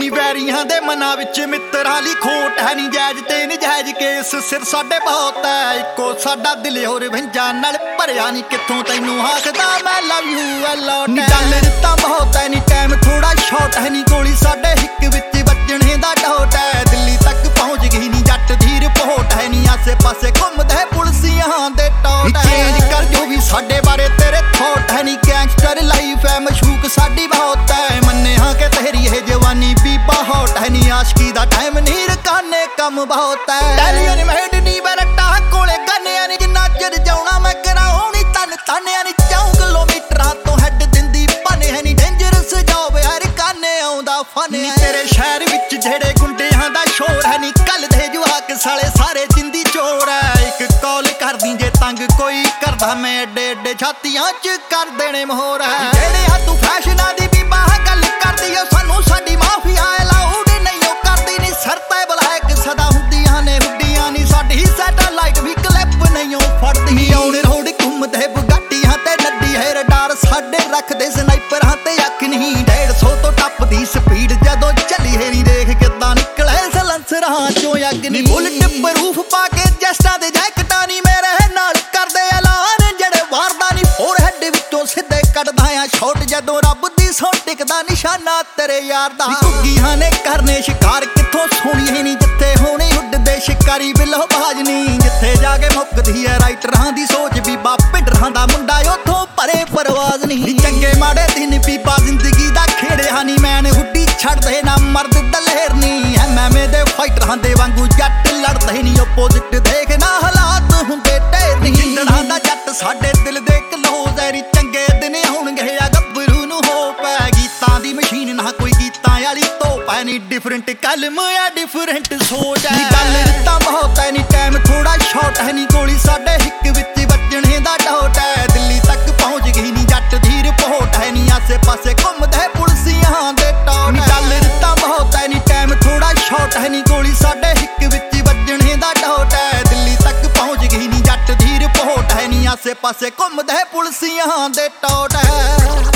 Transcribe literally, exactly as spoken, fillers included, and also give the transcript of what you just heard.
ਨੀ ਵੈਰੀਆਂ ਦੇ ਮਨਾਂ ਵਿੱਚ ਮਿੱਤਰਾਂ ਲਈ ਖੋਟ ਹੈ ਨੀ ਜਾਇਜ਼ ਤੇ ਨਜਾਇਜ਼ ਕੇਸ ਸਿਰ ਸਾਡੇ ਬਹੁਤ ਹੈ ਇੱਕੋ ਸਾਡਾ ਦਿਲ ਹੋਰ ਵੰਜਾਂ ਨਾਲ ਭਰਿਆ ਨੀ ਕਿੱਥੋਂ ਤੈਨੂੰ ਆਖਦਾ ਮੈਂ ਲਵ ਯੂ ਐ ਲੋਟ ਨੀ ਗੱਲ ਦਿੱਤਾ ਬਹੁਤ ਹੈ ਨੀ ਟਾਈਮ ਥੋੜਾ ਸ਼ਾਰਟ ਹੈ ਨੀ ਗੋਲੀ ਸਾਡੇ ਹਿੱਕ ਵਿੱਚ ਵੱਜਣੇ ਦਾ ਡੋਟ ਹੈ ਦਿੱਲੀ ਤੱਕ ਪਹੁੰਚ ਗਈ ਨੀ ਜੱਟ ਦੀ ਰਿਪੋਰਟ ਹੈ ਨੀ ਆਸੇ ਪਾਸੇ ਘੁੰਮਦੇ ਪੁਲਸੀਆਂ ਦੇ ਟੋਟ ਚੇਂਜ ਕਰ ਜੋ ਵੀ ਸਾਡੇ ਬਾਰੇ ਤੇਰੇ ਥੋਟ ਹੈ ਨੀ ਗੈਂਗਸਟਰ ਲਾਈਫ ਹੈ ਮਸ਼ੂਕ ਸਾਡੀ ਬਹੁਤ ਹੈ ਮੰਨੇ ਹਾਂ ਕਿ ਤੇਰੀ ਇਹ ਜਵਾਨੀ ਵੀ ਬਹੁਤ ਹੈ ਨੀ ਆਸ਼ਕੀ ਦਾ ਟਾਈਮ ਨੀ ਰਕਾਨੇ ਕੰਮ ਬਹੁਤ ਹੈ ਟੈਲੀਅਨ ਮੈਡ ਨੀ ਬਰਟਾ ਕੋਲੇ ਗੰਨਿਆਂ ਨੀ ਜਿੰਨਾ ਚਿਰ ਜਾਉਣਾ ਮੈਂ ਕਰਾਉਣੀ ਤਨ ਤਾਨਿਆਂ ਨੀ ਚਾਉ ਕਿਲੋਮੀਟਰਾਂ ਤੋਂ ਹੈਡ ਦਿੰਦੀ ਪਾਨੇ ਹੈ ਨੀ ਡੇਂਜਰਸ ਜੌਬ ਹਰ ਕਾਨੇ ਆਉਂਦਾ ਫਨ ਨੀ ਤੇਰੇ ਸ਼ਹਿਰ ਵਿੱਚ ਜਿਹੜੇ ਗੁੰਡਿਆਂ ਦਾ ਸ਼ੋਰ ਹੈ ਨੀ ਕੱਲ ਦੇ ਜਵਾਕ ਸਾਲੇ ਸਾਰੇ ਜਿੰਦੀ ਚੋਰ ਹੈ ਇੱਕ ਕਾਲ ਕਰਦੀ ਜੇ ਤੰਗ ਕੋਈ ਕਰਦਾ ਮੈਂ ਏਡੇ ਏਡੇ ਛਾਤੀਆਂ ਚ ਕਰ ਦੇਣੇ ਮੋਹਰ ਹੈ ਜਿਹੜੇ ਆ ਤੂੰ ਫੈਸ਼ਨਾਂ ਦੀ ਵੀ ਬਾਹ ਗੱਲ ਕਰਦੀ ਓ ਸਾਨੂੰ ਸਾਡੀ ਮਾਫੀਆ ਅਲਾਉਡ ਨਹੀਂ ਓ ਕਰਦੀ ਨੀ ਸਰ ਤੇ ਬਲੈਕ ਸਦਾ ਹੁੰਦੀਆਂ ਨੇ ਹੁੱਡੀਆਂ ਨੀ ਸਾਡੀ ਸੈਟੇਲਾਈਟ ਵੀ ਕਲਿੱਪ ਨਹੀਂ ਓ ਫੜਦੀ ਨੀ ਆਉਣ ਰੋਡ ਘੁੰਮਦੇ ਬੁਗਾਟੀਆਂ ਤੇ ਨੱਡੀ ਹੈ ਰਡਾਰ ਸਾਡੇ ਰੱਖਦੇ ਸਨਾਈਪਰਾਂ ਤੇ ਅੱਖ ਨਹੀਂ ਡੇਢ ਸੌ ਤੋਂ ਟੱਪਦੀ ਸਪੀਡ ਜਦੋਂ ਚੱਲੀ ਹੈ ਨੀ ਦੇਖ ਕਿੱਦਾਂ ਨਿਕਲੇ ਸਲੰਸਰਾਂ ਚੋਂ ਅੱਗ ਨੀ ਬੁਲਟ ਪ੍ਰੂਫ ਪਾ ਕੇ ਜਸਟਾਂ ਦੇ ਜੈਕਟਾਂ ਨੀ ਮੇਰੇ ਨਾਲ ਕਰਦੇ ਐਲਾਨ ਜਿਹੜੇ ਵਾਰਦਾ ਨੀ ਫੋਰ ਹੈਡ ਵਿੱਚੋਂ ਸਿੱਧੇ ਕੱਢਦਾ ਆ ਸ਼ਾਟ ਜਦੋਂ ਰੱਬ ਦੀ ਸੌ ਟਿਕਦਾ ਨਿਸ਼ਾਨਾ ਤੇਰੇ ਯਾਰ ਦਾ ਘੁੱਗੀਆਂ ਨੇ ਕਰਨੇ ਸ਼ਿਕਾਰ ਕਿੱਥੋਂ ਸੋਹਣੀ ਨੀ ਜਿੱਥੇ ਹੋਣੀ ਉੱਡਦੇ ਸ਼ਿਕਾਰੀ ਬਿੱਲੋ ਬਾਜ ਨੀ ਜਿੱਥੇ ਜਾ ਕੇ ਮੁੱਕਦੀ ਐ ਰਾਈਟਰਾਂ ਦੀ ਸੋਚ ਬੀਬਾ ਪਿੰਡਰਾਂ ਦਾ ਮੁੰਡਾ ਉੱਥੋਂ ਪਰੇ ਪਰਵਾਜ਼ ਨਹੀਂ ਚੰਗੇ ਮਾੜੇ ਦਿਨ ਬੀਬਾ ਜ਼ਿੰਦਗੀ ਦਾ ਖੇੜਿਆ ਨੀ ਮੈਨ ਹੁੱਡੀ ਛੱਡਦੇ ਨਾ ਮਰਦ ਦਲੇਰ ਨੀ ਐਮਐਮਏ ਦੇ ਫਾਈਟਰਾਂ ਦੇ ਵਾਂਗੂ ਜੱਟ ਲੜਦੇ ਨੀ ਓਪੋਜ਼ਿਟ ਦੇਖ ਨਾ ਹਾਲਾਤ ਹੁੰਦੇ ਢੇਰ ਨੀ ਜਿੰਦੜਾਂ ਦਾ ਜੱਟ ਸਾਡੇ ਦਿਲ ਦੇ ਕਲੋਜ਼ ਐ ਰੀ ਚੰਗੇ ਦਿਨ ਆਉਣਗੇ ਆ ਗੱਭਰੂ ਨੂੰ ਹੋ ਪੈ ਗੀਤਾਂ ਦੀ ਮਸ਼ੀਨ ਨਾ ਕੋਈ ਗੀਤਾਂ ਵਾਲੀ ਧੋਪ ਐ ਨੀ ਡਿਫਰੈਂਟ ਕਲਮ ਐ ਡਿਫਰੈਂਟ ਸੋਚ ਐ ਨੀ ਗੱਲ ਦਿੱਤਾ ਬਹੁਤ ਐ ਨੀ ਟਾਈਮ ਥੋੜਾ ਸ਼ਾਰਟ ਹੈ ਨੀ ਗੋਲੀ ਸਾਡੇ ਹਿੱਕ ਵਿੱਚ ਵੱਜਣੇ ਦਾ ਡੋਟ ਐ ਦਿੱਲੀ ਤੱਕ ਪਹੁੰਚ ਗਈ ਨੀ ਜੱਟ ਦੀ ਰਿਪੋਰਟ ਹੈ ਨੀ ਆਸੇ ਪਾਸੇ ਘੁੰਮਦੇ ਪੁਲਸੀਆਂ ਦੇ ਟੋਟ ਨੀ ਗੱਲ ਦਿੱਤਾ ਬਹੁਤ ਐ ਨੀ ਟਾਈਮ ਥੋੜਾ ਸ਼ਾਰਟ ਹੈ ਨੀ ਗੋਲੀ ਸਾਡੇ ਹਿੱਕ ਵਿੱਚ ਵੱਜਣੇ ਦਾ ਡੋਟ ਐ ਦਿੱਲੀ ਤੱਕ ਪਹੁੰਚ ਗਈ ਨੀ ਜੱਟ ਦੀ ਰਿਪੋਰਟ ਹੈ ਨੀ ਆਸੇ ਪਾਸੇ ਘੁੰਮਦੇ ਪੁਲਸੀਆਂ ਦੇ ਟੋਟ ਐ